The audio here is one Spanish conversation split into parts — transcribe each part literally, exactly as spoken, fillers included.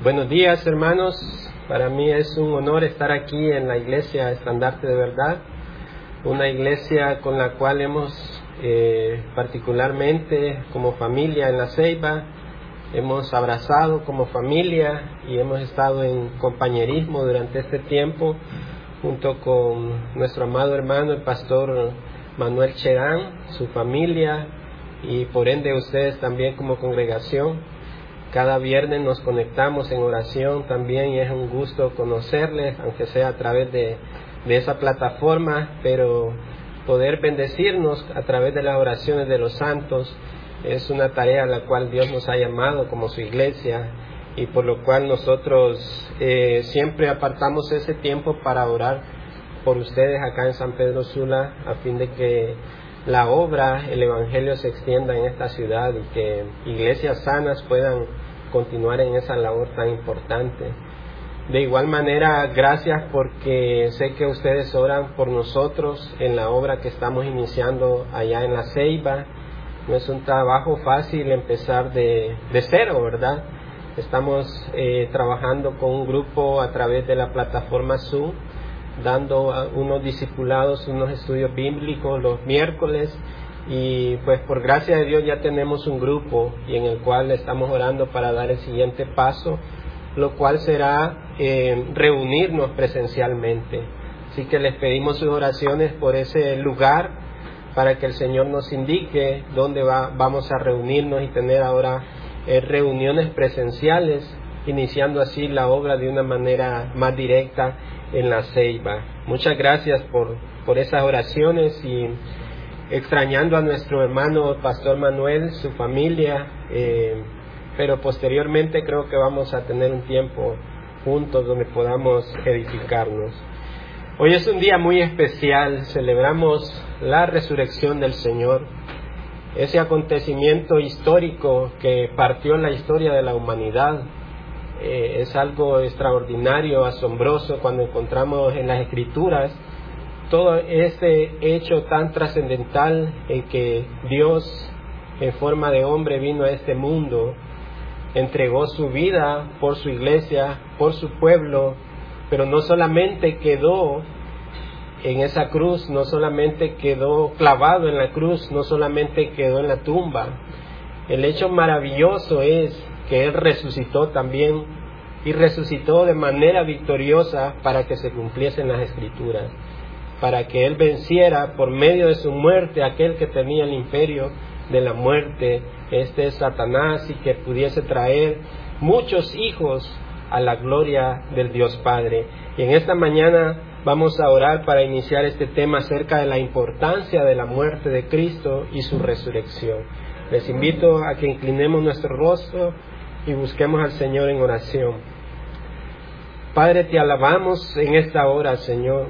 Buenos días, hermanos. Para mí es un honor estar aquí en la iglesia Estandarte de Verdad, una iglesia con la cual hemos eh, particularmente como familia en La Ceiba, hemos abrazado como familia y hemos estado en compañerismo durante este tiempo junto con nuestro amado hermano el pastor Manuel Cherán, su familia y por ende ustedes también como congregación. Cada viernes nos conectamos en oración también y es un gusto conocerles, aunque sea a través de, de esa plataforma, pero poder bendecirnos a través de las oraciones de los santos es una tarea a la cual Dios nos ha llamado como su iglesia y por lo cual nosotros eh, siempre apartamos ese tiempo para orar por ustedes acá en San Pedro Sula a fin de que la obra, el evangelio se extienda en esta ciudad y que iglesias sanas puedan continuar en esa labor tan importante. De igual manera, gracias porque sé que ustedes oran por nosotros en la obra que estamos iniciando allá en La Ceiba. No es un trabajo fácil empezar de, de cero, ¿verdad? Estamos eh, trabajando con un grupo a través de la plataforma Zoom, dando unos discipulados, unos estudios bíblicos los miércoles y pues por gracia de Dios ya tenemos un grupo y en el cual estamos orando para dar el siguiente paso, lo cual será eh, reunirnos presencialmente. Así que les pedimos sus oraciones por ese lugar para que el Señor nos indique dónde va, vamos a reunirnos y tener ahora eh, reuniones presenciales, iniciando así la obra de una manera más directa en La Ceiba. Muchas gracias por, por esas oraciones y extrañando a nuestro hermano Pastor Manuel, su familia, eh, pero posteriormente creo que vamos a tener un tiempo juntos donde podamos edificarnos. Hoy es un día muy especial, celebramos la resurrección del Señor, ese acontecimiento histórico que partió la historia de la humanidad. Eh, es algo extraordinario, asombroso cuando encontramos en las Escrituras todo ese hecho tan trascendental en que Dios en forma de hombre vino a este mundo, entregó su vida por su iglesia, por su pueblo, pero no solamente quedó en esa cruz, no solamente quedó clavado en la cruz, no solamente quedó en la tumba. El hecho maravilloso es que Él resucitó también y resucitó de manera victoriosa para que se cumpliesen las Escrituras, para que Él venciera por medio de su muerte a aquel que tenía el imperio de la muerte, este es Satanás, y que pudiese traer muchos hijos a la gloria del Dios Padre. Y en esta mañana vamos a orar para iniciar este tema acerca de la importancia de la muerte de Cristo y su resurrección. Les invito a que inclinemos nuestro rostro y busquemos al Señor en oración. Padre, te alabamos en esta hora, Señor.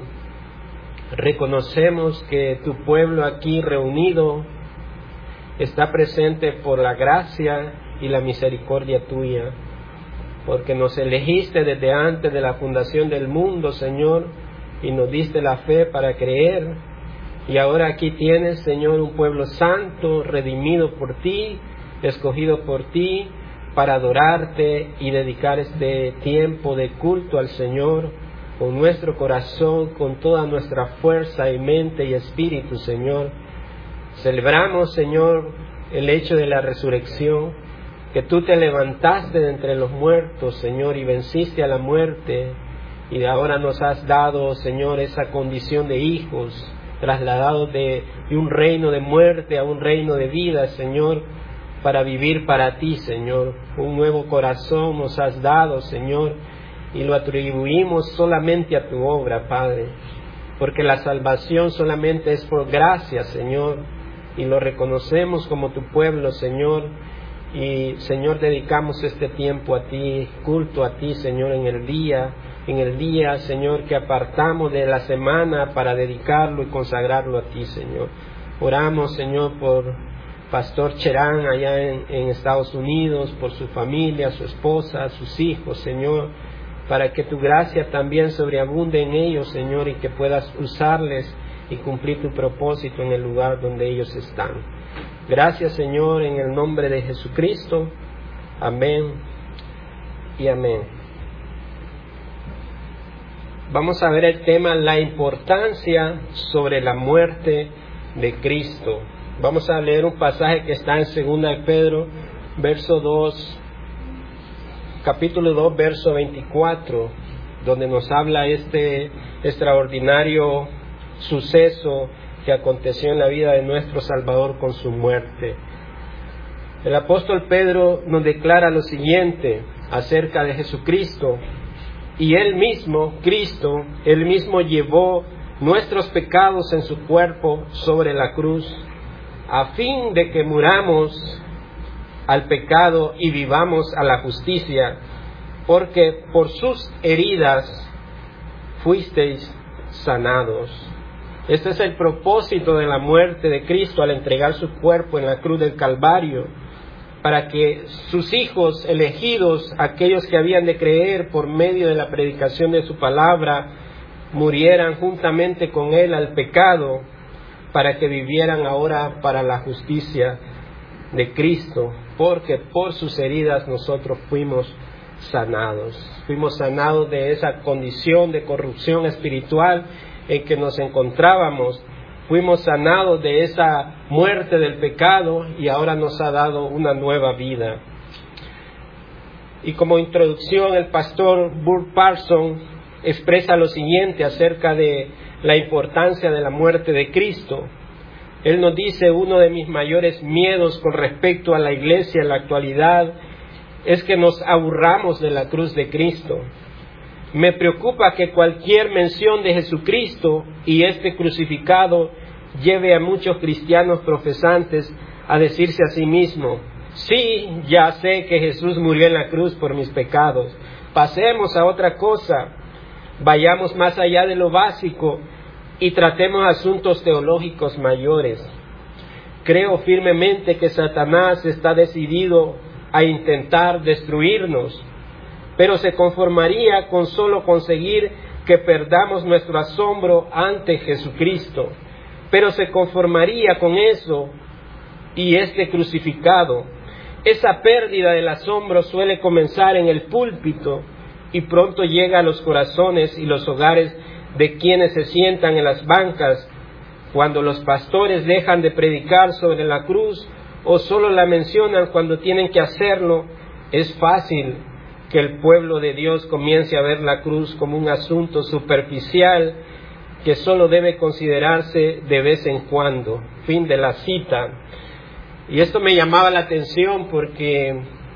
Reconocemos que tu pueblo aquí reunido está presente por la gracia y la misericordia tuya, porque nos elegiste desde antes de la fundación del mundo, Señor, y nos diste la fe para creer. Y ahora aquí tienes, Señor, un pueblo santo, redimido por ti, escogido por ti, para adorarte y dedicar este tiempo de culto al Señor con nuestro corazón, con toda nuestra fuerza y mente y espíritu, Señor. Celebramos, Señor, el hecho de la resurrección, que tú te levantaste de entre los muertos, Señor, y venciste a la muerte, y ahora nos has dado, Señor, esa condición de hijos, trasladados de, de un reino de muerte a un reino de vida, Señor, para vivir para ti, Señor. Un nuevo corazón nos has dado, Señor, y lo atribuimos solamente a tu obra, Padre, porque la salvación solamente es por gracia, Señor, y lo reconocemos como tu pueblo, Señor, y, Señor, dedicamos este tiempo a ti, culto a ti, Señor, en el día, en el día, Señor, que apartamos de la semana para dedicarlo y consagrarlo a ti, Señor. Oramos, Señor, por Pastor Cherán allá en, en Estados Unidos, por su familia, su esposa, sus hijos, Señor, para que tu gracia también sobreabunde en ellos, Señor, y que puedas usarles y cumplir tu propósito en el lugar donde ellos están. Gracias, Señor, en el nombre de Jesucristo. Amén y amén. Vamos a ver el tema, la importancia sobre la muerte de Cristo. Vamos a leer un pasaje que está en segunda de Pedro, verso dos, capítulo dos, verso veinticuatro, donde nos habla este extraordinario suceso que aconteció en la vida de nuestro Salvador con su muerte. El apóstol Pedro nos declara lo siguiente acerca de Jesucristo: y Él mismo, Cristo, Él mismo llevó nuestros pecados en su cuerpo sobre la cruz, a fin de que muramos al pecado y vivamos a la justicia, porque por sus heridas fuisteis sanados. Este es el propósito de la muerte de Cristo al entregar su cuerpo en la cruz del Calvario, para que sus hijos elegidos, aquellos que habían de creer por medio de la predicación de su palabra, murieran juntamente con Él al pecado, para que vivieran ahora para la justicia de Cristo, porque por sus heridas nosotros fuimos sanados. Fuimos sanados de esa condición de corrupción espiritual en que nos encontrábamos. Fuimos sanados de esa muerte del pecado y ahora nos ha dado una nueva vida. Y como introducción, el pastor Burk Parson expresa lo siguiente acerca de la importancia de la muerte de Cristo. Él nos dice: uno de mis mayores miedos con respecto a la iglesia en la actualidad es que nos aburramos de la cruz de Cristo. Me preocupa que cualquier mención de Jesucristo y este crucificado lleve a muchos cristianos profesantes a decirse a sí mismos: sí, ya sé que Jesús murió en la cruz por mis pecados, pasemos a otra cosa, vayamos más allá de lo básico y tratemos asuntos teológicos mayores. Creo firmemente que Satanás está decidido a intentar destruirnos, pero se conformaría con solo conseguir que perdamos nuestro asombro ante Jesucristo. Pero se conformaría con eso y este crucificado. Esa pérdida del asombro suele comenzar en el púlpito y pronto llega a los corazones y los hogares de quienes se sientan en las bancas. Cuando los pastores dejan de predicar sobre la cruz o solo la mencionan cuando tienen que hacerlo, es fácil que el pueblo de Dios comience a ver la cruz como un asunto superficial que solo debe considerarse de vez en cuando. Fin de la cita. Y esto me llamaba la atención porque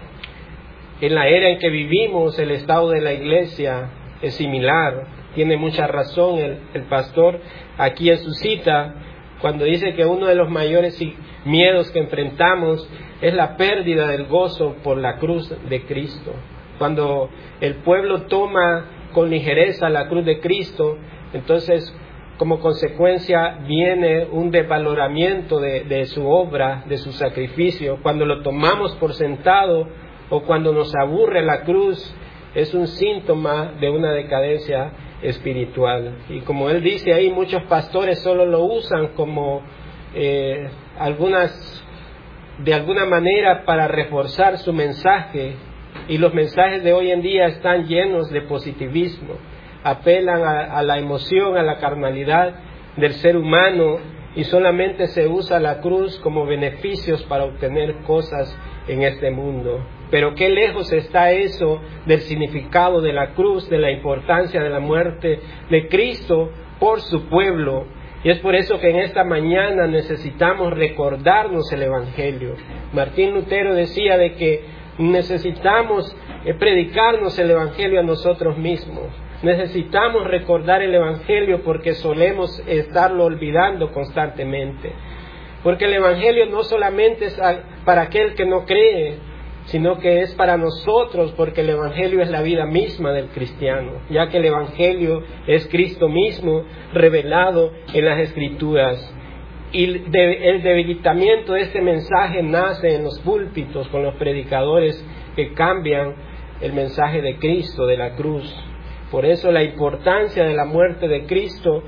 en la era en que vivimos el estado de la iglesia es similar. Tiene mucha razón el, el pastor aquí en su cita cuando dice que uno de los mayores miedos que enfrentamos es la pérdida del gozo por la cruz de Cristo. Cuando el pueblo toma con ligereza la cruz de Cristo, entonces como consecuencia viene un desvaloramiento de, de su obra, de su sacrificio. Cuando lo tomamos por sentado o cuando nos aburre la cruz, es un síntoma de una decadencia espiritual. Y como él dice ahí, muchos pastores solo lo usan como eh, algunas, de alguna manera para reforzar su mensaje. Y los mensajes de hoy en día están llenos de positivismo. Apelan a, a la emoción, a la carnalidad del ser humano y solamente se usa la cruz como beneficios para obtener cosas en este mundo. Pero qué lejos está eso del significado de la cruz, de la importancia de la muerte de Cristo por su pueblo. Y es por eso que en esta mañana necesitamos recordarnos el Evangelio. Martín Lutero decía de que necesitamos predicarnos el Evangelio a nosotros mismos. Necesitamos recordar el Evangelio porque solemos estarlo olvidando constantemente. Porque el Evangelio no solamente es para aquel que no cree, sino que es para nosotros, porque el Evangelio es la vida misma del cristiano, ya que el Evangelio es Cristo mismo revelado en las Escrituras. Y el debilitamiento de este mensaje nace en los púlpitos con los predicadores que cambian el mensaje de Cristo, de la cruz. Por eso la importancia de la muerte de Cristo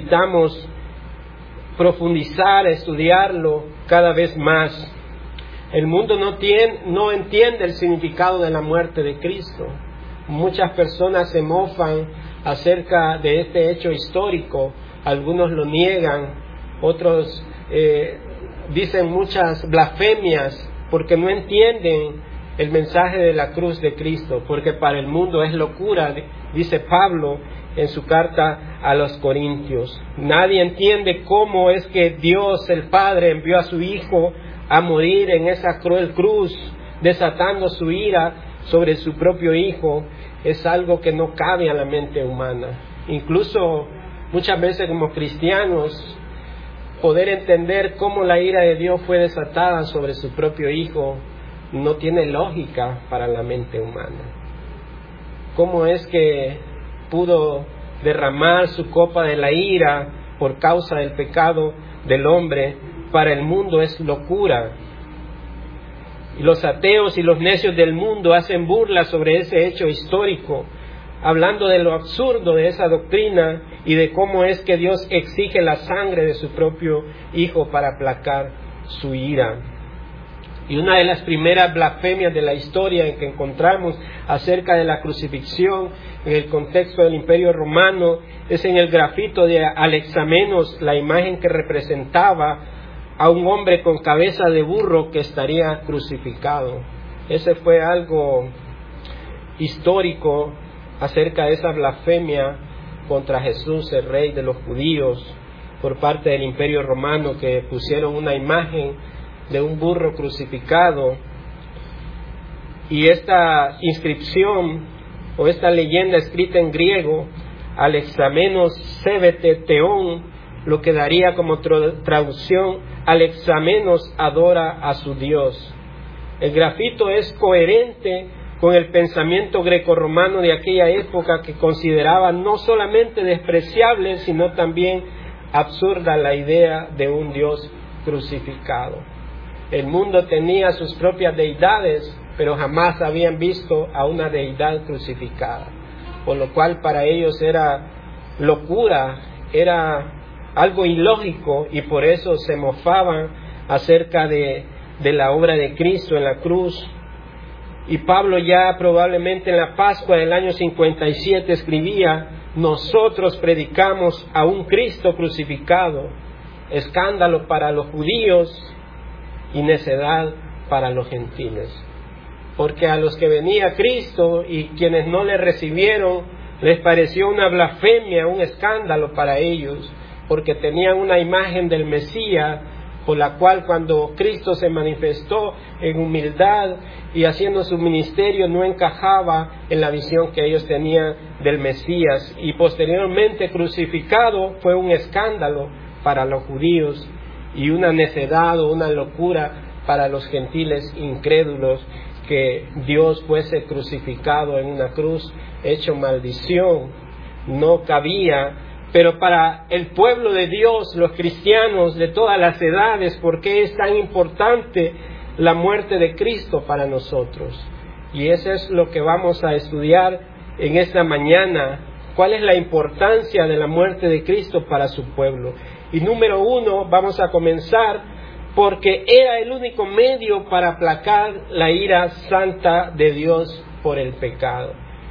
necesitamos profundizar, estudiarlo cada vez más. El mundo no, tiene, no entiende el significado de la muerte de Cristo. Muchas personas se mofan acerca de este hecho histórico. Algunos lo niegan, otros eh, dicen muchas blasfemias porque no entienden el mensaje de la cruz de Cristo, porque para el mundo es locura, dice Pablo en su carta a los Corintios. Nadie entiende cómo es que Dios el Padre envió a su Hijo a morir en esa cruel cruz, desatando su ira sobre su propio Hijo. Es algo que no cabe a la mente humana. Incluso muchas veces como cristianos, poder entender cómo la ira de Dios fue desatada sobre su propio Hijo no tiene lógica para la mente humana. ¿Cómo es que pudo derramar su copa de la ira por causa del pecado del hombre? Para el mundo es locura. Y los ateos y los necios del mundo hacen burla sobre ese hecho histórico, hablando de lo absurdo de esa doctrina y de cómo es que Dios exige la sangre de su propio Hijo para aplacar su ira. Y una de las primeras blasfemias de la historia en que encontramos acerca de la crucifixión en el contexto del Imperio Romano es en el grafito de Alexamenos, la imagen que representaba a un hombre con cabeza de burro que estaría crucificado. Ese fue algo histórico acerca de esa blasfemia contra Jesús, el Rey de los judíos, por parte del Imperio Romano, que pusieron una imagen de un burro crucificado. Y esta inscripción o esta leyenda escrita en griego, Alexamenos sebete teón, lo que daría como traducción: Alexamenos adora a su Dios. El grafito es coherente con el pensamiento grecorromano de aquella época, que consideraba no solamente despreciable, sino también absurda la idea de un Dios crucificado. El mundo tenía sus propias deidades, pero jamás habían visto a una deidad crucificada, por lo cual para ellos era locura, era algo ilógico, y por eso se mofaban acerca de, de la obra de Cristo en la cruz. Y Pablo, ya probablemente en la Pascua del año cincuenta y siete, escribía: nosotros predicamos a un Cristo crucificado, escándalo para los judíos y necedad para los gentiles. Porque a los que venía Cristo y quienes no le recibieron, les pareció una blasfemia, un escándalo para ellos, porque tenían una imagen del Mesías, por la cual cuando Cristo se manifestó en humildad y haciendo su ministerio, no encajaba en la visión que ellos tenían del Mesías. Y posteriormente crucificado fue un escándalo para los judíos y una necedad o una locura para los gentiles incrédulos, que Dios fuese crucificado en una cruz, hecho maldición, no cabía. Pero para el pueblo de Dios, los cristianos de todas las edades, ¿por qué es tan importante la muerte de Cristo para nosotros? Y eso es lo que vamos a estudiar en esta mañana. ¿Cuál es la importancia de la muerte de Cristo para su pueblo? Y número uno, vamos a comenzar porque era el único medio para aplacar la ira santa de Dios por el pecado.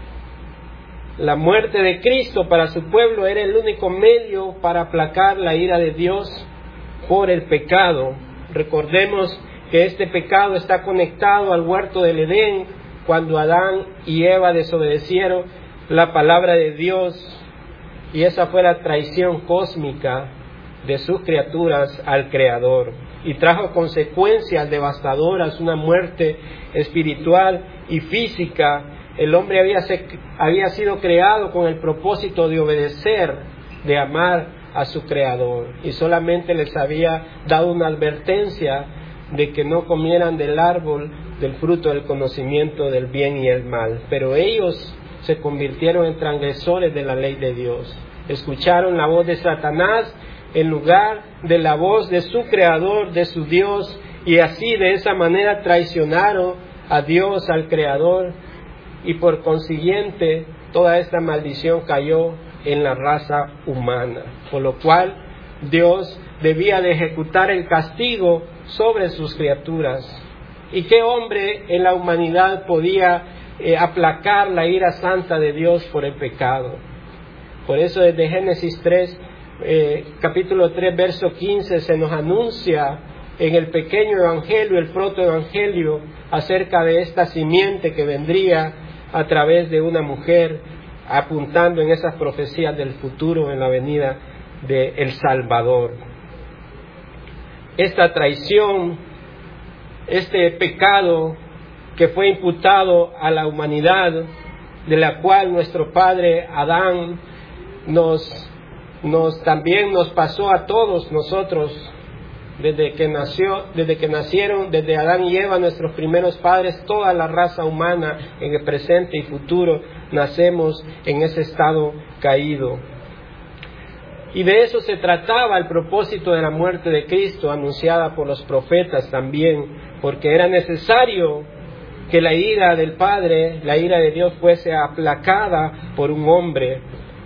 La muerte de Cristo para su pueblo era el único medio para aplacar la ira de Dios por el pecado. Recordemos que este pecado está conectado al huerto del Edén, cuando Adán y Eva desobedecieron la palabra de Dios, y esa fue la traición cósmica de sus criaturas al Creador, y trajo consecuencias devastadoras, una muerte espiritual y física. El hombre había, se, había sido creado con el propósito de obedecer, de amar a su Creador, y solamente les había dado una advertencia de que no comieran del árbol del fruto del conocimiento del bien y el mal. Pero ellos se convirtieron en transgresores de la ley de Dios. Escucharon la voz de Satanás en lugar de la voz de su Creador, de su Dios, y así de esa manera traicionaron a Dios, al Creador, y por consiguiente toda esta maldición cayó en la raza humana, por lo cual Dios debía de ejecutar el castigo sobre sus criaturas. ¿Y qué hombre en la humanidad podía eh, aplacar la ira santa de Dios por el pecado? Por eso desde Génesis tres, eh, capítulo tres, verso quince, se nos anuncia en el pequeño evangelio, el protoevangelio, acerca de esta simiente que vendría a través de una mujer, apuntando en esas profecías del futuro, en la venida del Salvador. Esta traición, este pecado que fue imputado a la humanidad, de la cual nuestro padre Adán nos, nos también nos pasó a todos nosotros, desde que nació, desde que nacieron, desde Adán y Eva, nuestros primeros padres, toda la raza humana en el presente y futuro, nacemos en ese estado caído. Y de eso se trataba el propósito de la muerte de Cristo, anunciada por los profetas también, porque era necesario que la ira del Padre, la ira de Dios, fuese aplacada por un hombre.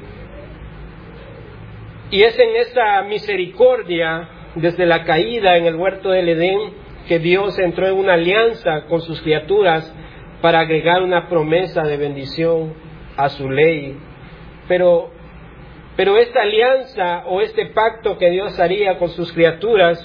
Y es en esa misericordia, desde la caída en el huerto del Edén, que Dios entró en una alianza con sus criaturas para agregar una promesa de bendición a su ley. Pero, pero esta alianza o este pacto que Dios haría con sus criaturas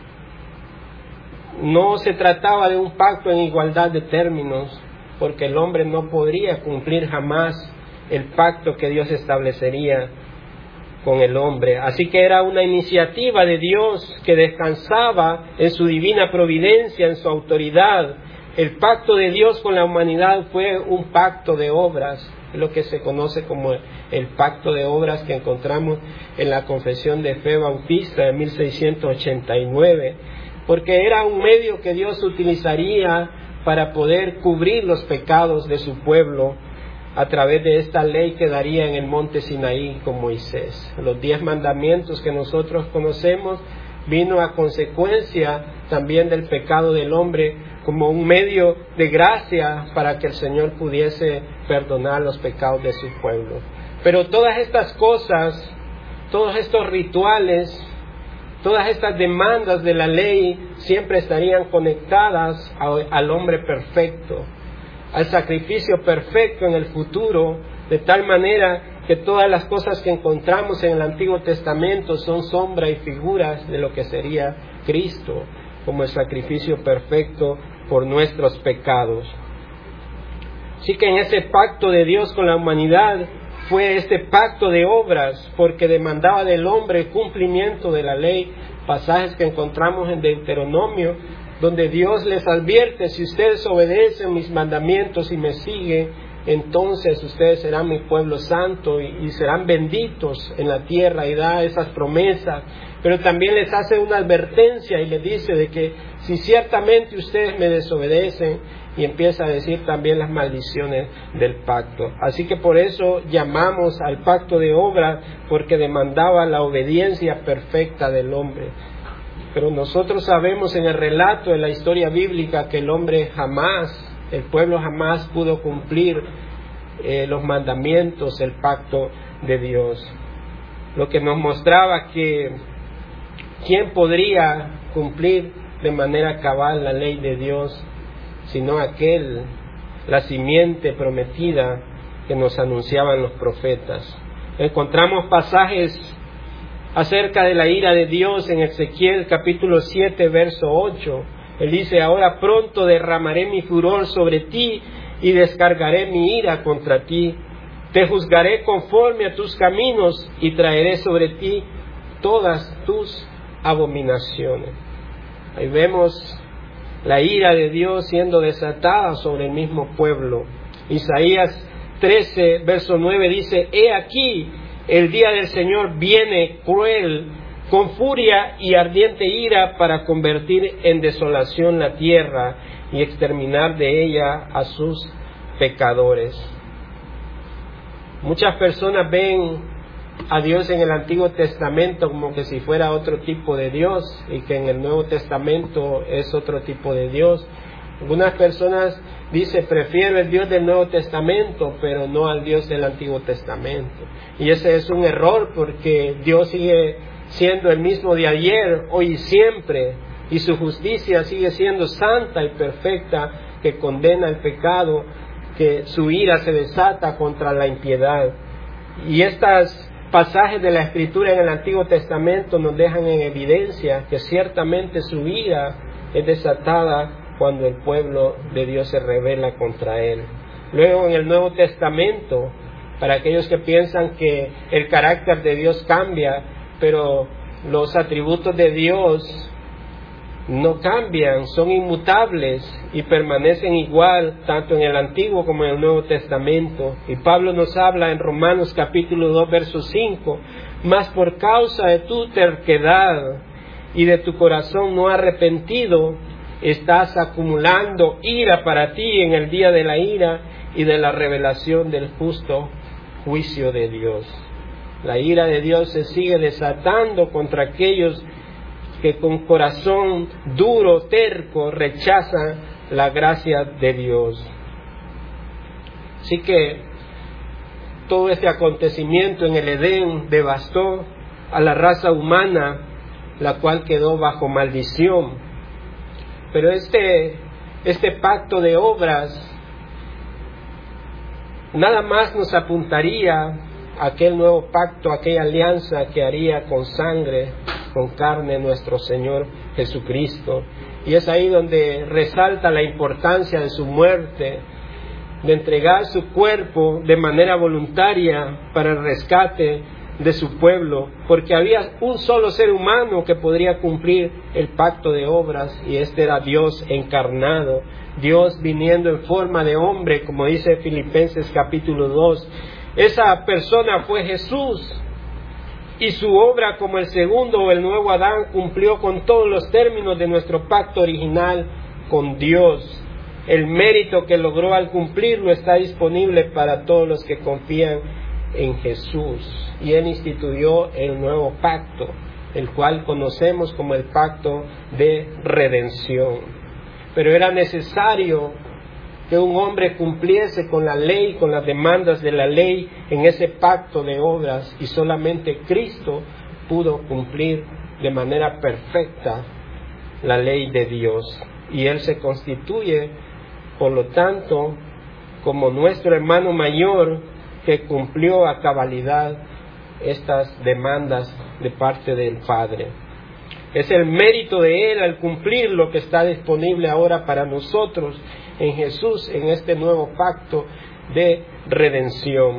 no se trataba de un pacto en igualdad de términos, porque el hombre no podría cumplir jamás el pacto que Dios establecería con el hombre. Así que era una iniciativa de Dios que descansaba en su divina providencia, en su autoridad. El pacto de Dios con la humanidad fue un pacto de obras, lo que se conoce como el pacto de obras que encontramos en la Confesión de Fe Bautista de mil seiscientos ochenta y nueve, porque era un medio que Dios utilizaría para poder cubrir los pecados de su pueblo a través de esta ley que daría en el monte Sinaí con Moisés. Los diez mandamientos que nosotros conocemos vino a consecuencia también del pecado del hombre, como un medio de gracia para que el Señor pudiese perdonar los pecados de su pueblo. Pero todas estas cosas, todos estos rituales, todas estas demandas de la ley siempre estarían conectadas al hombre perfecto, al sacrificio perfecto en el futuro, de tal manera que todas las cosas que encontramos en el Antiguo Testamento son sombra y figuras de lo que sería Cristo, como el sacrificio perfecto por nuestros pecados. Así que en ese pacto de Dios con la humanidad fue este pacto de obras, porque demandaba del hombre el cumplimiento de la ley, pasajes que encontramos en Deuteronomio, donde Dios les advierte: si ustedes obedecen mis mandamientos y me siguen, entonces ustedes serán mi pueblo santo y, y serán benditos en la tierra, y da esas promesas. Pero también les hace una advertencia y les dice de que si ciertamente ustedes me desobedecen, y empieza a decir también las maldiciones del pacto. Así que por eso llamamos al pacto de obra, porque demandaba la obediencia perfecta del hombre. Pero nosotros sabemos en el relato de la historia bíblica que el hombre jamás, el pueblo jamás pudo cumplir eh, los mandamientos, el pacto de Dios. Lo que nos mostraba que quién podría cumplir de manera cabal la ley de Dios, sino aquel, la simiente prometida que nos anunciaban los profetas. Encontramos pasajes acerca de la ira de Dios en Ezequiel capítulo siete, verso ocho. Él dice: ahora pronto derramaré mi furor sobre ti y descargaré mi ira contra ti. Te juzgaré conforme a tus caminos y traeré sobre ti todas tus abominaciones. Ahí vemos la ira de Dios siendo desatada sobre el mismo pueblo. Isaías trece, verso nueve dice: he aquí, el día del Señor viene cruel, con furia y ardiente ira, para convertir en desolación la tierra y exterminar de ella a sus pecadores. Muchas personas ven a Dios en el Antiguo Testamento como que si fuera otro tipo de Dios, y que en el Nuevo Testamento es otro tipo de Dios. Algunas personas dicen: prefiero el Dios del Nuevo Testamento, pero no al Dios del Antiguo Testamento. Y ese es un error, porque Dios sigue siendo el mismo de ayer, hoy y siempre. y su justicia sigue siendo santa y perfecta, que condena el pecado, que su ira se desata contra la impiedad. Y estos pasajes de la Escritura en el Antiguo Testamento nos dejan en evidencia que ciertamente su ira es desatada cuando el pueblo de Dios se rebela contra él. Luego en el Nuevo Testamento, para aquellos que piensan que el carácter de Dios cambia, pero los atributos de Dios no cambian, son inmutables y permanecen igual tanto en el Antiguo como en el Nuevo Testamento. Y Pablo nos habla en Romanos capítulo dos, verso cinco: mas por causa de tu terquedad y de tu corazón no arrepentido, estás acumulando ira para ti en el día de la ira y de la revelación del justo juicio de Dios. La ira de Dios se sigue desatando contra aquellos que con corazón duro, terco, rechazan la gracia de Dios. Así que todo este acontecimiento en el Edén devastó a la raza humana, la cual quedó bajo maldición. Pero este, este pacto de obras nada más nos apuntaría a aquel nuevo pacto, aquella alianza que haría con sangre, con carne nuestro Señor Jesucristo. Y es ahí donde resalta la importancia de su muerte, de entregar su cuerpo de manera voluntaria para el rescate de su pueblo, porque había un solo ser humano que podría cumplir el pacto de obras, y este era Dios encarnado, Dios viniendo en forma de hombre, como dice Filipenses capítulo dos. Esa persona fue Jesús, y su obra como el segundo o el nuevo Adán cumplió con todos los términos de nuestro pacto original con Dios. El mérito que logró al cumplirlo está disponible para todos los que confían en Jesús. Y Él instituyó el nuevo pacto, el cual conocemos como el pacto de redención. Pero era necesario que un hombre cumpliese con la ley, con las demandas de la ley en ese pacto de obras, y solamente Cristo pudo cumplir de manera perfecta la ley de Dios. Y Él se constituye, por lo tanto, como nuestro hermano mayor que cumplió a cabalidad estas demandas de parte del Padre. Es el mérito de Él al cumplir lo que está disponible ahora para nosotros en Jesús, en este nuevo pacto de redención.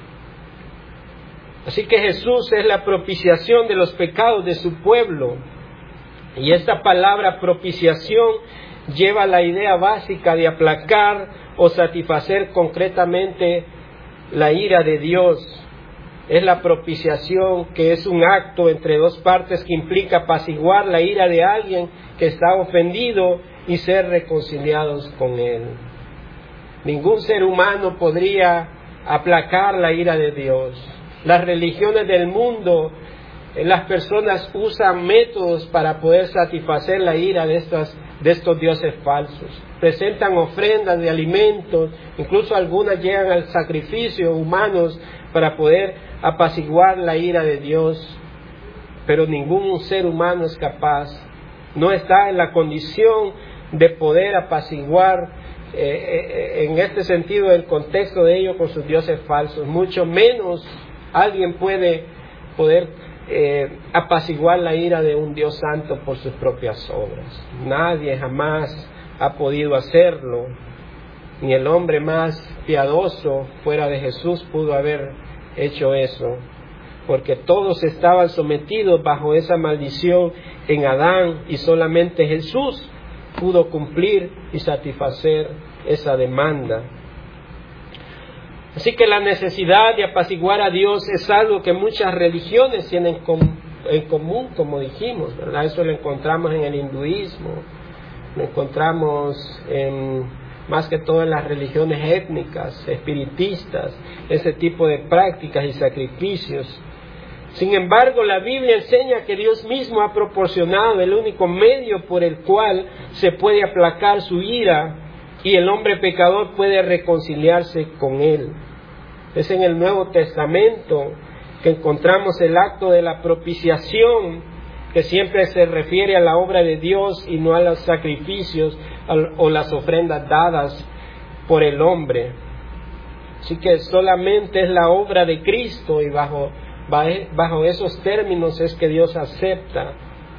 Así que Jesús es la propiciación de los pecados de su pueblo. Y esta palabra propiciación lleva la idea básica de aplacar o satisfacer concretamente la ira de Dios. Es la propiciación, que es un acto entre dos partes que implica apaciguar la ira de alguien que está ofendido y ser reconciliados con él. Ningún ser humano podría aplacar la ira de Dios. Las religiones del mundo, las personas usan métodos para poder satisfacer la ira de estas, de estos dioses falsos. Presentan ofrendas de alimentos, incluso algunas llegan al sacrificio humanos para poder apaciguar la ira de Dios. Pero ningún ser humano es capaz, no está en la condición de poder apaciguar eh, eh, en este sentido el contexto de ello con sus dioses falsos. Mucho menos alguien puede poder eh, apaciguar la ira de un Dios santo por sus propias obras. Nadie jamás ha podido hacerlo, ni el hombre más piadoso fuera de Jesús pudo haber hecho eso, porque todos estaban sometidos bajo esa maldición en Adán, y solamente Jesús pudo cumplir y satisfacer esa demanda. Así que la necesidad de apaciguar a Dios es algo que muchas religiones tienen en común, como dijimos, ¿verdad? Eso lo encontramos en el hinduismo, lo encontramos en, más que todo en las religiones étnicas, espiritistas, ese tipo de prácticas y sacrificios. Sin embargo, la Biblia enseña que Dios mismo ha proporcionado el único medio por el cual se puede aplacar su ira y el hombre pecador puede reconciliarse con Él. Es en el Nuevo Testamento que encontramos el acto de la propiciación, que siempre se refiere a la obra de Dios y no a los sacrificios o las ofrendas dadas por el hombre. Así que solamente es la obra de Cristo, y bajo, bajo esos términos es que Dios acepta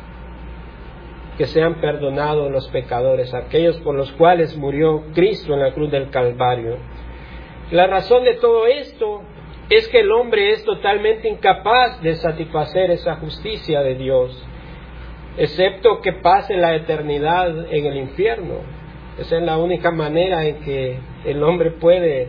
que sean perdonados los pecadores, aquellos por los cuales murió Cristo en la cruz del Calvario. La razón de todo esto es que el hombre es totalmente incapaz de satisfacer esa justicia de Dios, excepto que pase la eternidad en el infierno. Esa es la única manera en que el hombre puede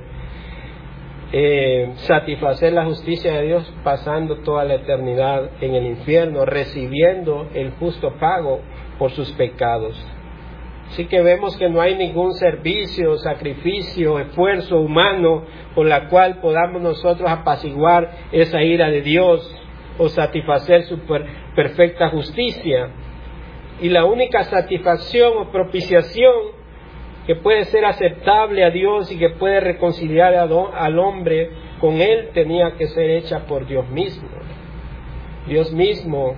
eh, satisfacer la justicia de Dios, pasando toda la eternidad en el infierno, recibiendo el justo pago por sus pecados. Así que vemos que no hay ningún servicio, sacrificio, esfuerzo humano por la cual podamos nosotros apaciguar esa ira de Dios o satisfacer su per- perfecta justicia. Y la única satisfacción o propiciación que puede ser aceptable a Dios y que puede reconciliar a do- al hombre con Él tenía que ser hecha por Dios mismo. Dios mismo,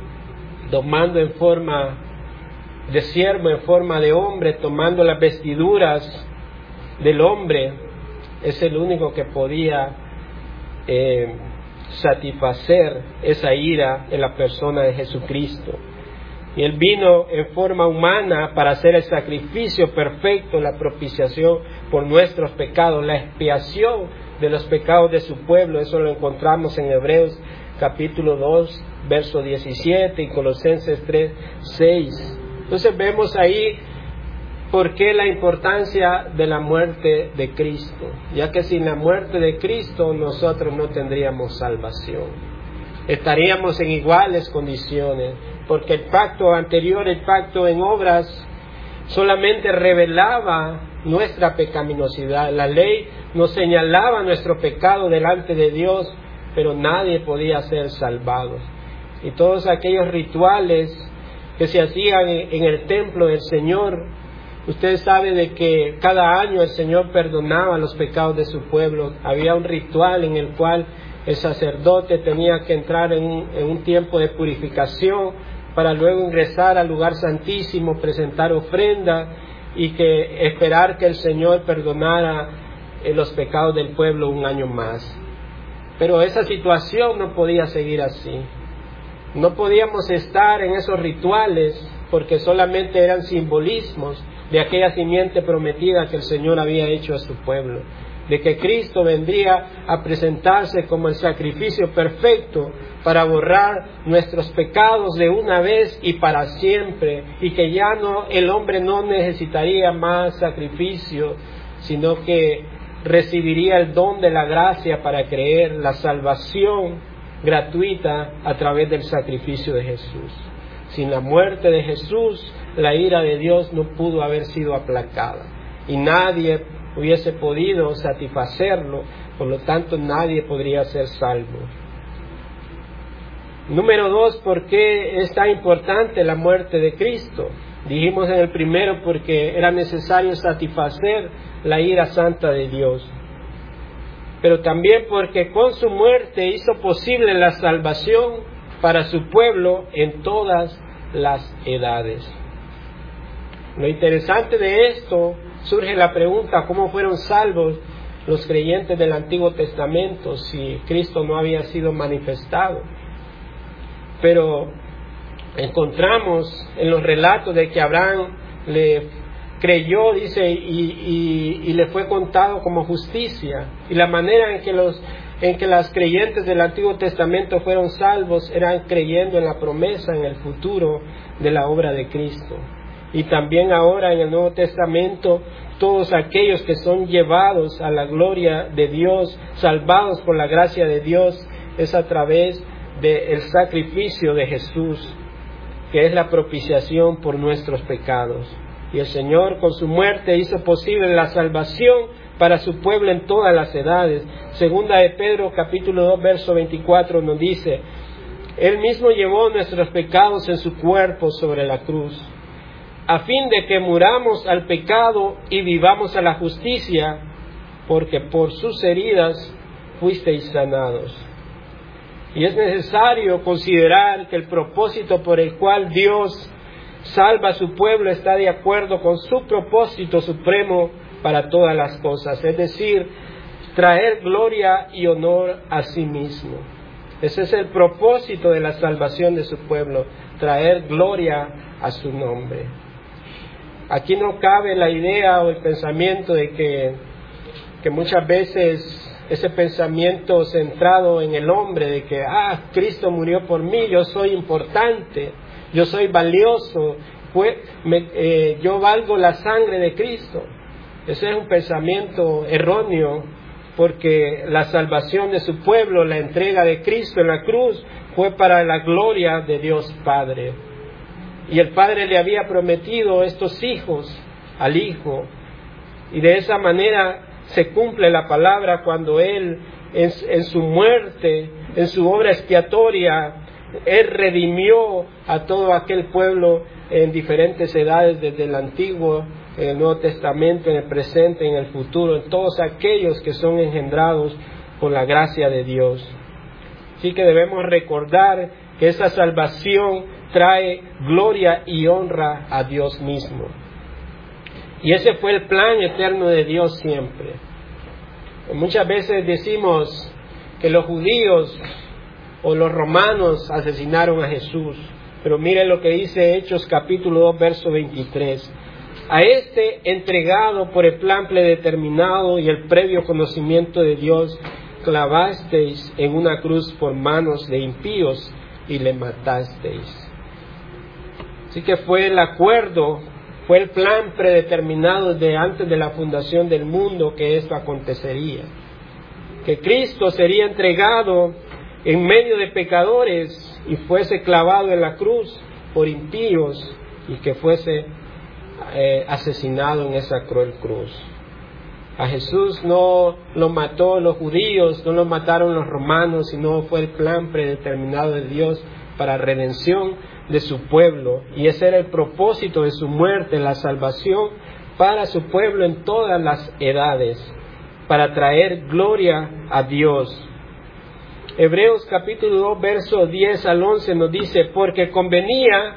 tomando en forma de siervo, en forma de hombre, tomando las vestiduras del hombre, es el único que podía eh, satisfacer esa ira en la persona de Jesucristo. Y Él vino en forma humana para hacer el sacrificio perfecto, la propiciación por nuestros pecados, la expiación de los pecados de su pueblo. Eso lo encontramos en Hebreos capítulo dos, verso diecisiete, y Colosenses tres, seis. Entonces vemos ahí por qué la importancia de la muerte de Cristo, ya que sin la muerte de Cristo nosotros no tendríamos salvación. Estaríamos en iguales condiciones, porque el pacto anterior, el pacto en obras, solamente revelaba nuestra pecaminosidad. La ley nos señalaba nuestro pecado delante de Dios, pero nadie podía ser salvado. Y todos aquellos rituales que se hacían en el templo del Señor, usted sabe de que cada año el Señor perdonaba los pecados de su pueblo. Había un ritual en el cual el sacerdote tenía que entrar en un, en un tiempo de purificación para luego ingresar al lugar santísimo, presentar ofrenda y que esperar que el Señor perdonara eh, los pecados del pueblo un año más. Pero esa situación no podía seguir así. No podíamos estar en esos rituales porque solamente eran simbolismos de aquella simiente prometida que el Señor había hecho a su pueblo, de que Cristo vendría a presentarse como el sacrificio perfecto para borrar nuestros pecados de una vez y para siempre, y que ya no, el hombre no necesitaría más sacrificio, sino que recibiría el don de la gracia para creer la salvación gratuita a través del sacrificio de Jesús. Sin la muerte de Jesús, la ira de Dios no pudo haber sido aplacada y nadie hubiese podido satisfacerlo, por lo tanto nadie podría ser salvo. Número dos, ¿por qué es tan importante la muerte de Cristo? Dijimos en el primero, porque era necesario satisfacer la ira santa de Dios, pero también porque con su muerte hizo posible la salvación para su pueblo en todas las edades. Lo interesante de esto, surge la pregunta: ¿cómo fueron salvos los creyentes del Antiguo Testamento si Cristo no había sido manifestado? Pero encontramos en los relatos de que Abraham le creyó, dice, y, y, y le fue contado como justicia. Y la manera en que los en que las creyentes del Antiguo Testamento fueron salvos eran creyendo en la promesa, en el futuro de la obra de Cristo. Y también ahora en el Nuevo Testamento, todos aquellos que son llevados a la gloria de Dios, salvados por la gracia de Dios, es a través del sacrificio de Jesús, que es la propiciación por nuestros pecados. Y el Señor con su muerte hizo posible la salvación para su pueblo en todas las edades. Segunda de Pedro capítulo dos verso veinticuatro nos dice: Él mismo llevó nuestros pecados en su cuerpo sobre la cruz, a fin de que muramos al pecado y vivamos a la justicia, porque por sus heridas fuisteis sanados. Y es necesario considerar que el propósito por el cual Dios salva a su pueblo está de acuerdo con su propósito supremo para todas las cosas, es decir, traer gloria y honor a sí mismo. Ese es el propósito de la salvación de su pueblo, traer gloria a su nombre. Aquí no cabe la idea o el pensamiento de que, que muchas veces ese pensamiento centrado en el hombre, de que, ah, Cristo murió por mí, yo soy importante, yo soy valioso, fue, me, eh, yo valgo la sangre de Cristo. Ese es un pensamiento erróneo, porque la salvación de su pueblo, la entrega de Cristo en la cruz, fue para la gloria de Dios Padre. Y el Padre le había prometido estos hijos al Hijo, y de esa manera se cumple la palabra cuando Él, en, en su muerte, en su obra expiatoria, Él redimió a todo aquel pueblo en diferentes edades, desde el Antiguo, en el Nuevo Testamento, en el presente, en el futuro, en todos aquellos que son engendrados por la gracia de Dios. Así que debemos recordar que esa salvación trae gloria y honra a Dios mismo. Y ese fue el plan eterno de Dios siempre. Muchas veces decimos que los judíos o los romanos asesinaron a Jesús, pero mire lo que dice Hechos capítulo dos, verso veintitrés. A este entregado por el plan predeterminado y el previo conocimiento de Dios, clavasteis en una cruz por manos de impíos y le matasteis. Así que fue el acuerdo, fue el plan predeterminado desde antes de la fundación del mundo que esto acontecería. Que Cristo sería entregado en medio de pecadores y fuese clavado en la cruz por impíos y que fuese eh, asesinado en esa cruel cruz. A Jesús no lo mató los judíos, no lo mataron los romanos, sino fue el plan predeterminado de Dios para redención de su pueblo. Y ese era el propósito de su muerte, la salvación para su pueblo en todas las edades, para traer gloria a Dios. Hebreos capítulo dos, verso diez al once nos dice: porque convenía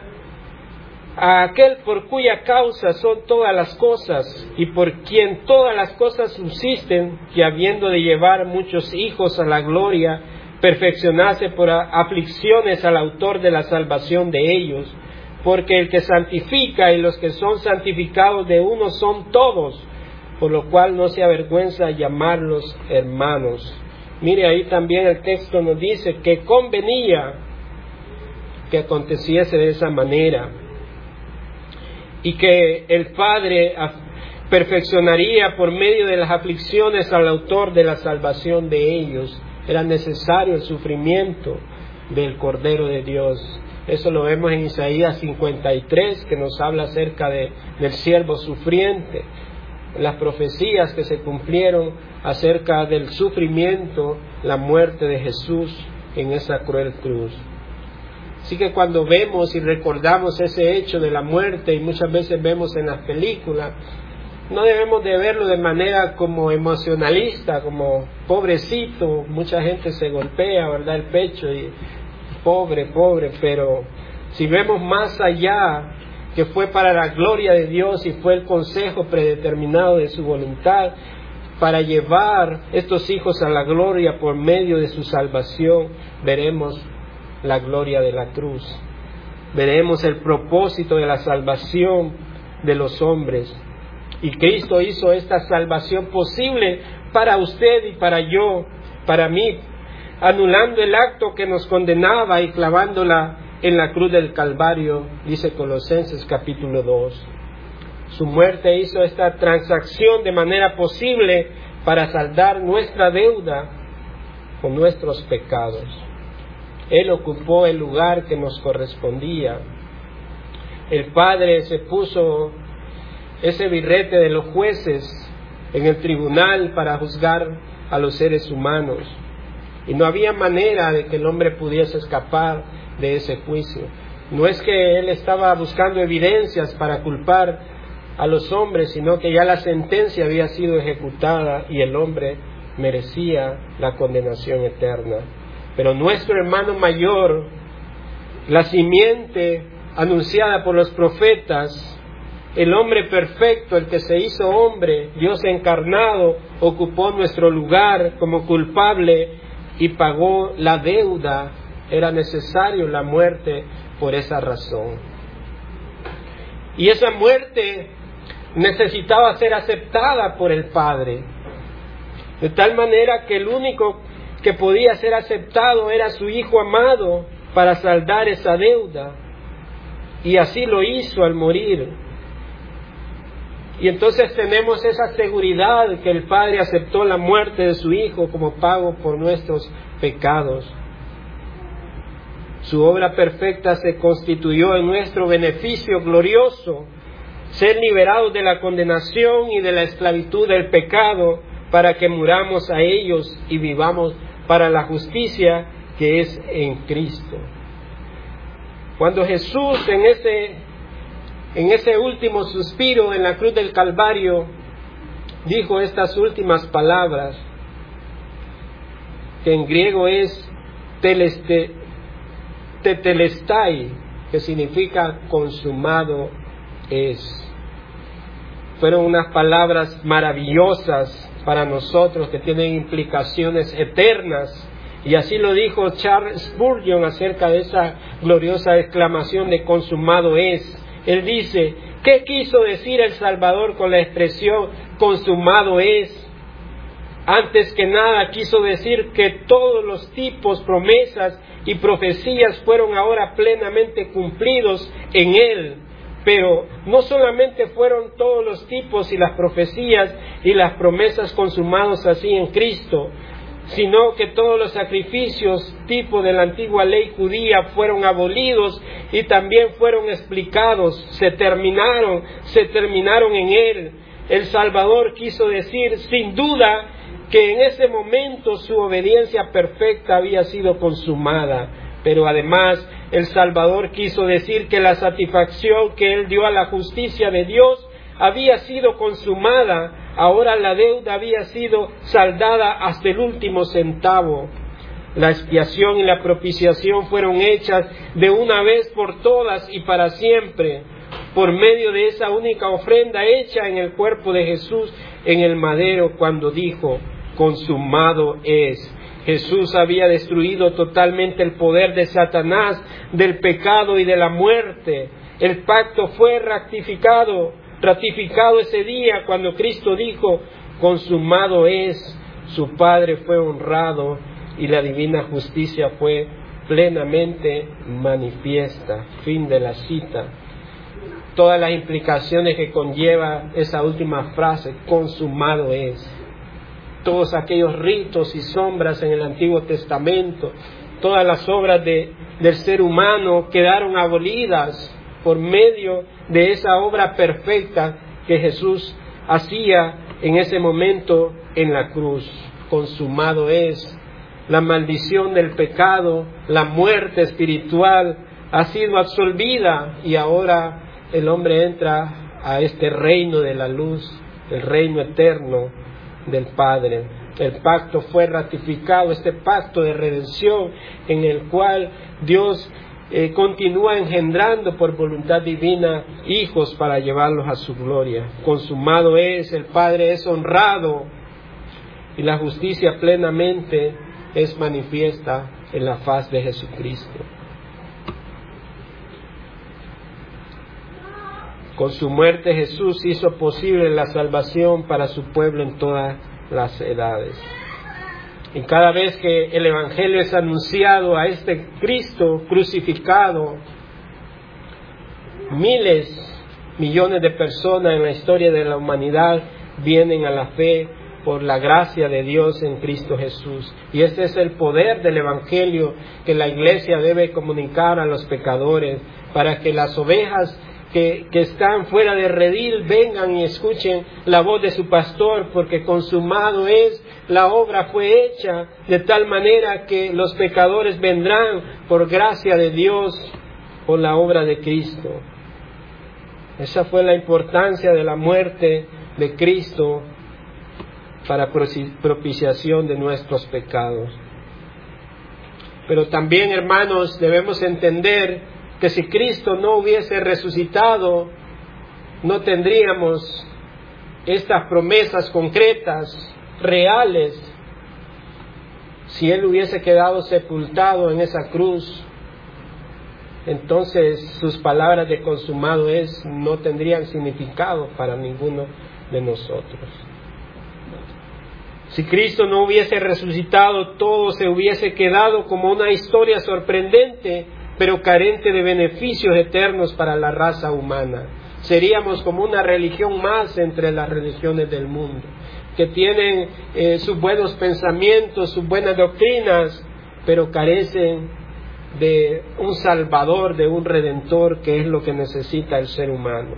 a aquel por cuya causa son todas las cosas, y por quien todas las cosas subsisten, que habiendo de llevar muchos hijos a la gloria, perfeccionase por aflicciones al autor de la salvación de ellos. Porque el que santifica y los que son santificados de uno son todos, por lo cual no se avergüenza llamarlos hermanos. Mire, ahí también el texto nos dice que convenía que aconteciese de esa manera, y que el Padre perfeccionaría por medio de las aflicciones al autor de la salvación de ellos. Era necesario el sufrimiento del Cordero de Dios. Eso lo vemos en Isaías cincuenta y tres, que nos habla acerca de, del siervo sufriente. Las profecías que se cumplieron acerca del sufrimiento, la muerte de Jesús en esa cruel cruz. Así que cuando vemos y recordamos ese hecho de la muerte, y muchas veces vemos en las películas, no debemos de verlo de manera como emocionalista, como pobrecito, mucha gente se golpea, ¿verdad?, el pecho y pobre, pobre, pero si vemos más allá, que fue para la gloria de Dios y fue el consejo predeterminado de su voluntad para llevar estos hijos a la gloria por medio de su salvación, veremos la gloria de la cruz, veremos el propósito de la salvación de los hombres. Y Cristo hizo esta salvación posible para usted y para yo, para mí, anulando el acto que nos condenaba y clavándola en la cruz del Calvario, dice Colosenses capítulo dos. Su muerte hizo esta transacción de manera posible para saldar nuestra deuda con nuestros pecados. Él ocupó el lugar que nos correspondía. El Padre se puso ese birrete de los jueces en el tribunal para juzgar a los seres humanos. Y no había manera de que el hombre pudiese escapar de ese juicio. No es que él estaba buscando evidencias para culpar a los hombres, sino que ya la sentencia había sido ejecutada y el hombre merecía la condenación eterna. Pero nuestro hermano mayor, la simiente anunciada por los profetas, el hombre perfecto, el que se hizo hombre, Dios encarnado, ocupó nuestro lugar como culpable y pagó la deuda. Era necesario la muerte por esa razón. Y esa muerte necesitaba ser aceptada por el Padre, de tal manera que el único que podía ser aceptado era su Hijo amado para saldar esa deuda. Y así lo hizo al morir. Y entonces tenemos esa seguridad que el Padre aceptó la muerte de su Hijo como pago por nuestros pecados. Su obra perfecta se constituyó en nuestro beneficio glorioso, ser liberados de la condenación y de la esclavitud del pecado, para que muramos a ellos y vivamos para la justicia que es en Cristo. Cuando Jesús en ese, en ese último suspiro en la cruz del Calvario dijo estas últimas palabras, que en griego es teleste, tetelestai, que significa consumado es. Fueron unas palabras maravillosas para nosotros que tienen implicaciones eternas. Y así lo dijo Charles Spurgeon acerca de esa gloriosa exclamación de consumado es. Él dice, ¿qué quiso decir el Salvador con la expresión consumado es? Antes que nada quiso decir que todos los tipos, promesas y profecías fueron ahora plenamente cumplidos en Él. Pero no solamente fueron todos los tipos y las profecías y las promesas consumados así en Cristo, sino que todos los sacrificios tipo de la antigua ley judía fueron abolidos y también fueron explicados, se terminaron, se terminaron en Él. El Salvador quiso decir, sin duda, que en ese momento su obediencia perfecta había sido consumada, pero además el Salvador quiso decir que la satisfacción que Él dio a la justicia de Dios había sido consumada. Ahora la deuda había sido saldada hasta el último centavo. La expiación y la propiciación fueron hechas de una vez por todas y para siempre, por medio de esa única ofrenda hecha en el cuerpo de Jesús en el madero, cuando dijo, consumado es. Jesús había destruido totalmente el poder de Satanás, del pecado y de la muerte. El pacto fue ratificado, ratificado ese día cuando Cristo dijo, consumado es. Su Padre fue honrado y la divina justicia fue plenamente manifiesta. Fin de la cita. Todas las implicaciones que conlleva esa última frase, consumado es. Todos aquellos ritos y sombras en el Antiguo Testamento, todas las obras de, del ser humano quedaron abolidas por medio de esa obra perfecta que Jesús hacía en ese momento en la cruz. Consumado es. La maldición del pecado, la muerte espiritual ha sido absolvida y ahora el hombre entra a este reino de la luz, el reino eterno del Padre. El pacto fue ratificado, este pacto de redención en el cual Dios eh, continúa engendrando por voluntad divina hijos para llevarlos a su gloria. Consumado es, el Padre es honrado y la justicia plenamente es manifiesta en la faz de Jesucristo. Con su muerte Jesús hizo posible la salvación para su pueblo en todas las edades. Y cada vez que el Evangelio es anunciado a este Cristo crucificado, miles, millones de personas en la historia de la humanidad vienen a la fe por la gracia de Dios en Cristo Jesús. Y ese es el poder del Evangelio que la Iglesia debe comunicar a los pecadores, para que las ovejas Que, que están fuera de redil vengan y escuchen la voz de su pastor, porque consumado es, la obra fue hecha, de tal manera que los pecadores vendrán por gracia de Dios, por la obra de Cristo. Esa fue la importancia de la muerte de Cristo para propiciación de nuestros pecados. Pero también, hermanos, debemos entender que si Cristo no hubiese resucitado, no tendríamos estas promesas concretas, reales. Si Él hubiese quedado sepultado en esa cruz, entonces sus palabras de consumado es no tendrían significado para ninguno de nosotros. Si Cristo no hubiese resucitado, todo se hubiese quedado como una historia sorprendente, pero carente de beneficios eternos para la raza humana. Seríamos como una religión más entre las religiones del mundo, que tienen eh, sus buenos pensamientos, sus buenas doctrinas, pero carecen de un Salvador, de un Redentor, que es lo que necesita el ser humano.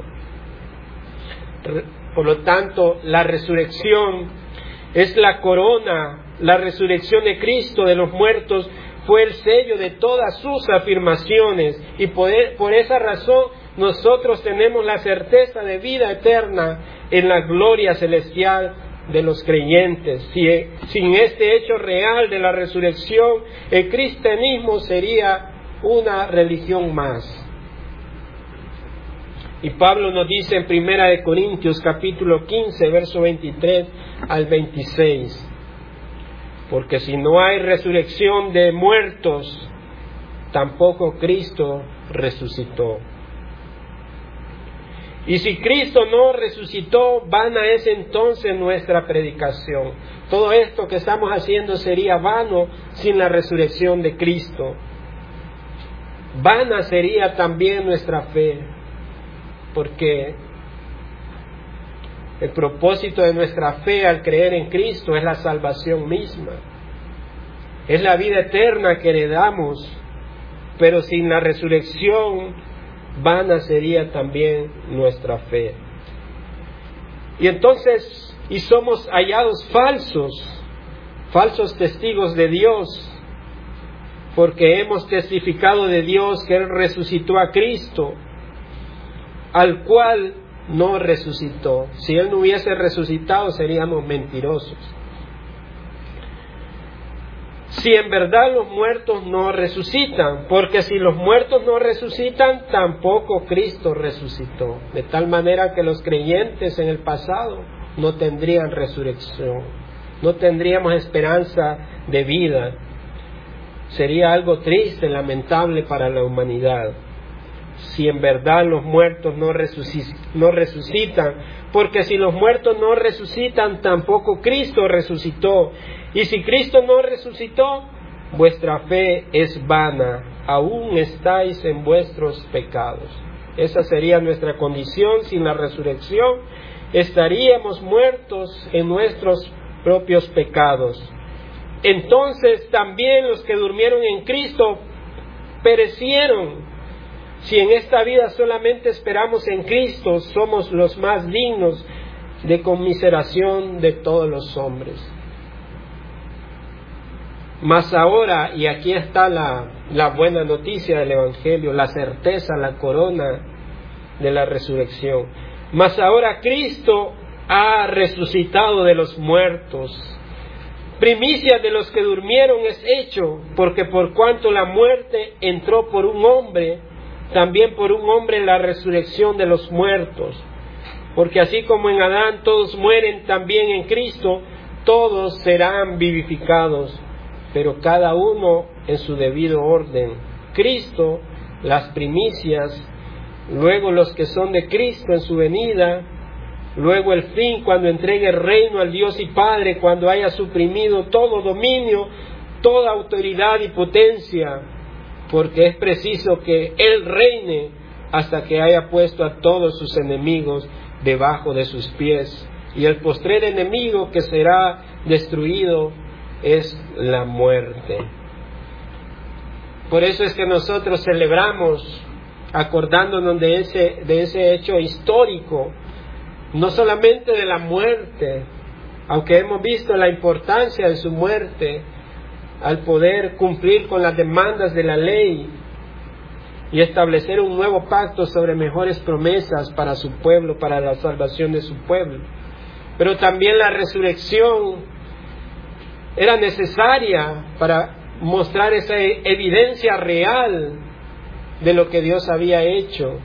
Por lo tanto, la resurrección es la corona. La resurrección de Cristo de los muertos fue el sello de todas sus afirmaciones, y por, por esa razón nosotros tenemos la certeza de vida eterna en la gloria celestial de los creyentes. Si, sin este hecho real de la resurrección, el cristianismo sería una religión más. Y Pablo nos dice en Primera de Corintios capítulo quince, verso veintitrés al veintiséis: porque si no hay resurrección de muertos, tampoco Cristo resucitó. Y si Cristo no resucitó, vana es entonces nuestra predicación. Todo esto que estamos haciendo sería vano sin la resurrección de Cristo. Vana sería también nuestra fe, porque el propósito de nuestra fe al creer en Cristo es la salvación misma. Es la vida eterna que heredamos, pero sin la resurrección vana sería también nuestra fe. Y entonces, y somos hallados falsos, falsos testigos de Dios, porque hemos testificado de Dios que Él resucitó a Cristo, al cual no resucitó. Si Él no hubiese resucitado, seríamos mentirosos. Si en verdad los muertos no resucitan, porque si los muertos no resucitan, tampoco Cristo resucitó. De tal manera que los creyentes en el pasado no tendrían resurrección, no tendríamos esperanza de vida. Sería algo triste, lamentable para la humanidad. Si en verdad los muertos no resucitan, no resucitan, porque si los muertos no resucitan, tampoco Cristo resucitó. Y si Cristo no resucitó, vuestra fe es vana, aún estáis en vuestros pecados. Esa sería nuestra condición sin la resurrección. Estaríamos muertos en nuestros propios pecados. Entonces también los que durmieron en Cristo perecieron. Si en esta vida solamente esperamos en Cristo, somos los más dignos de conmiseración de todos los hombres. Mas ahora, y aquí está la, la buena noticia del Evangelio, la certeza, la corona de la resurrección. Mas ahora Cristo ha resucitado de los muertos. Primicia de los que durmieron es hecho, porque por cuanto la muerte entró por un hombre, también por un hombre la resurrección de los muertos. Porque así como en Adán todos mueren, también en Cristo todos serán vivificados, pero cada uno en su debido orden. Cristo, las primicias, luego los que son de Cristo en su venida, luego el fin cuando entregue el reino al Dios y Padre, cuando haya suprimido todo dominio, toda autoridad y potencia, porque es preciso que Él reine hasta que haya puesto a todos sus enemigos debajo de sus pies. Y el postrer enemigo que será destruido es la muerte. Por eso es que nosotros celebramos acordándonos de ese, de ese hecho histórico, no solamente de la muerte, aunque hemos visto la importancia de su muerte al poder cumplir con las demandas de la ley y establecer un nuevo pacto sobre mejores promesas para su pueblo, para la salvación de su pueblo. Pero también la resurrección era necesaria para mostrar esa evidencia real de lo que Dios había hecho,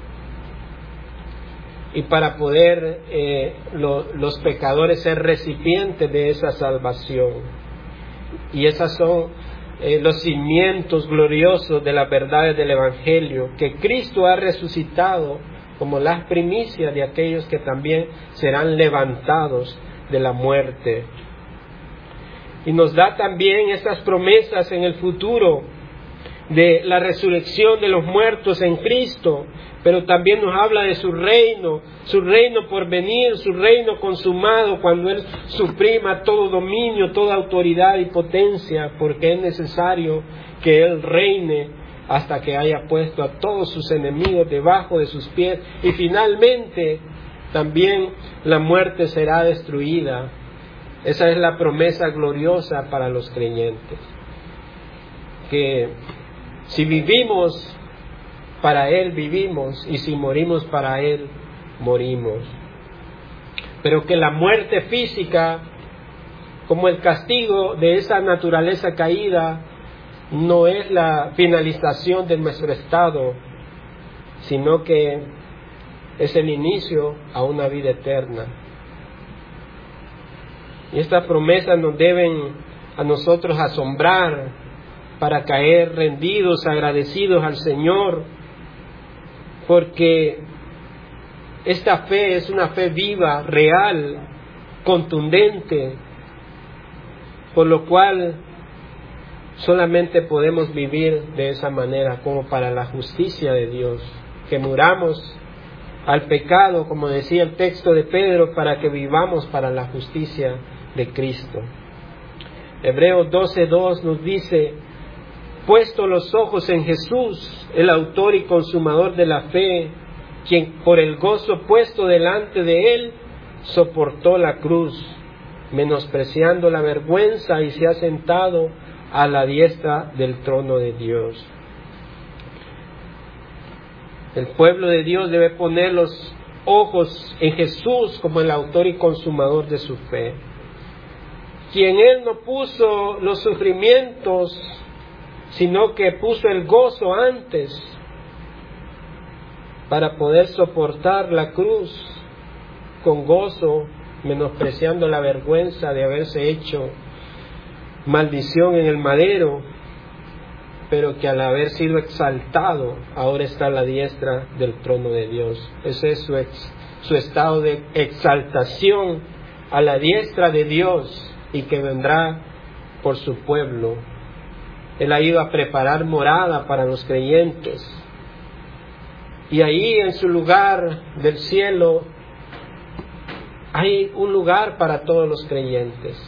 y para poder eh, lo, los pecadores ser recipientes de esa salvación. Y esos son eh, los cimientos gloriosos de las verdades del Evangelio, que Cristo ha resucitado como las primicias de aquellos que también serán levantados de la muerte. Y nos da también estas promesas en el futuro de la resurrección de los muertos en Cristo, pero también nos habla de su reino, su reino por venir, su reino consumado, cuando Él suprima todo dominio, toda autoridad y potencia, porque es necesario que Él reine hasta que haya puesto a todos sus enemigos debajo de sus pies, y finalmente también la muerte será destruida. Esa es la promesa gloriosa para los creyentes, que si vivimos, para Él vivimos, y si morimos, para Él morimos. Pero que la muerte física, como el castigo de esa naturaleza caída, no es la finalización de nuestro estado, sino que es el inicio a una vida eterna. Y estas promesas nos deben a nosotros asombrar, para caer rendidos, agradecidos al Señor, porque esta fe es una fe viva, real, contundente, por lo cual solamente podemos vivir de esa manera, como para la justicia de Dios, que muramos al pecado, como decía el texto de Pedro, para que vivamos para la justicia de Cristo. Hebreos doce dos nos dice: puesto los ojos en Jesús, el autor y consumador de la fe, quien por el gozo puesto delante de Él soportó la cruz, menospreciando la vergüenza, y se ha sentado a la diestra del trono de Dios. El pueblo de Dios debe poner los ojos en Jesús como el autor y consumador de su fe, quien Él no puso los sufrimientos, sino que puso el gozo antes, para poder soportar la cruz con gozo, menospreciando la vergüenza de haberse hecho maldición en el madero, pero que al haber sido exaltado, ahora está a la diestra del trono de Dios. Ese es su, ex, su estado de exaltación, a la diestra de Dios, y que vendrá por su pueblo. Él ha ido a preparar morada para los creyentes, y ahí en su lugar del cielo hay un lugar para todos los creyentes.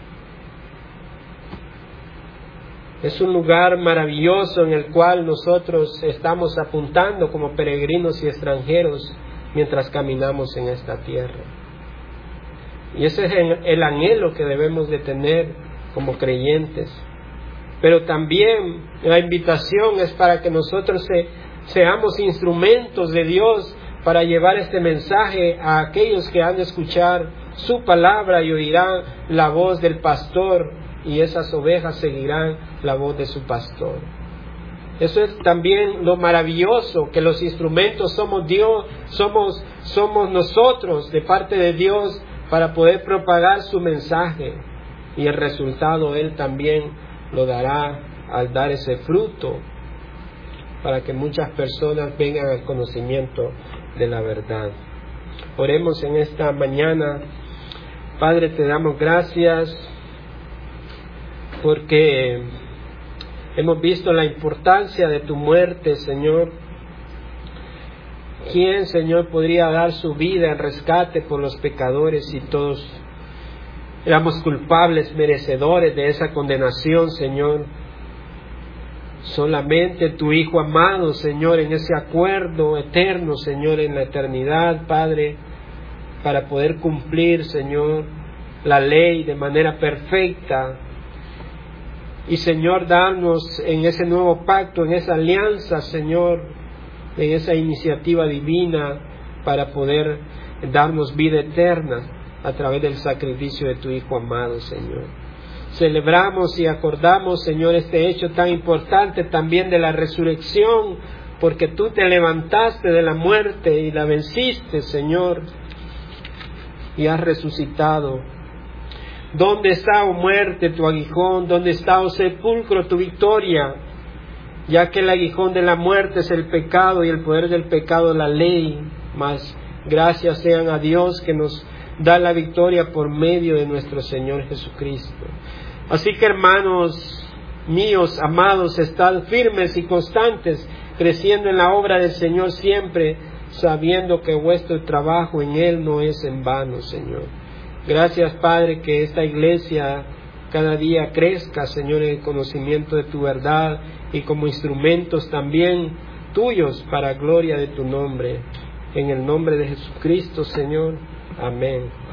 Es un lugar maravilloso en el cual nosotros estamos apuntando como peregrinos y extranjeros mientras caminamos en esta tierra. Y ese es el anhelo que debemos de tener como creyentes. Pero también la invitación es para que nosotros se, seamos instrumentos de Dios para llevar este mensaje a aquellos que han de escuchar su palabra y oirán la voz del pastor, y esas ovejas seguirán la voz de su pastor. Eso es también lo maravilloso, que los instrumentos somos Dios, somos, somos nosotros de parte de Dios para poder propagar su mensaje, y el resultado Él también lo dará al dar ese fruto, para que muchas personas vengan al conocimiento de la verdad. Oremos en esta mañana. Padre, te damos gracias porque hemos visto la importancia de tu muerte, Señor. ¿Quién, Señor, podría dar su vida en rescate por los pecadores si todos éramos culpables, merecedores de esa condenación, Señor? Solamente tu Hijo amado, Señor, en ese acuerdo eterno, Señor, en la eternidad, Padre, para poder cumplir, Señor, la ley de manera perfecta. Y, Señor, darnos en ese nuevo pacto, en esa alianza, Señor, en esa iniciativa divina, para poder darnos vida eterna a través del sacrificio de tu Hijo amado, Señor. celebramos y acordamos, Señor, este hecho tan importante también de la resurrección, porque tú te levantaste de la muerte y la venciste, Señor, y has resucitado. ¿Dónde está, oh muerte, tu aguijón? ¿Dónde está, oh sepulcro, tu victoria? Ya que el aguijón de la muerte es el pecado y el poder del pecado la ley, mas gracias sean a Dios que nos da la victoria por medio de nuestro Señor Jesucristo. Así que, hermanos míos, amados, estad firmes y constantes, creciendo en la obra del Señor siempre, sabiendo que vuestro trabajo en Él no es en vano, Señor. Gracias, Padre, que esta iglesia cada día crezca, Señor, en el conocimiento de tu verdad y como instrumentos también tuyos para gloria de tu nombre. En el nombre de Jesucristo, Señor. Amén.